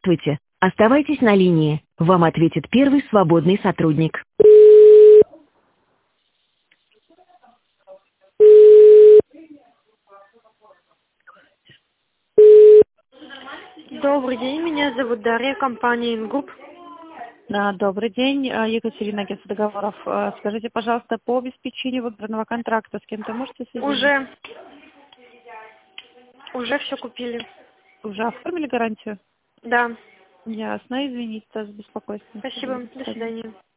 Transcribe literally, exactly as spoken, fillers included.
Здравствуйте. Оставайтесь на линии. Вам ответит первый свободный сотрудник. Добрый день, меня зовут Дарья, компания Ингруп. А, Добрый день, а, Екатерина, агентство договоров. А, Скажите, пожалуйста, по обеспечению выбранного контракта с кем-то можете соединить? Уже, уже все купили. Уже оформили гарантию? Да, Ясно, извините за беспокойство. спасибо, до свидания.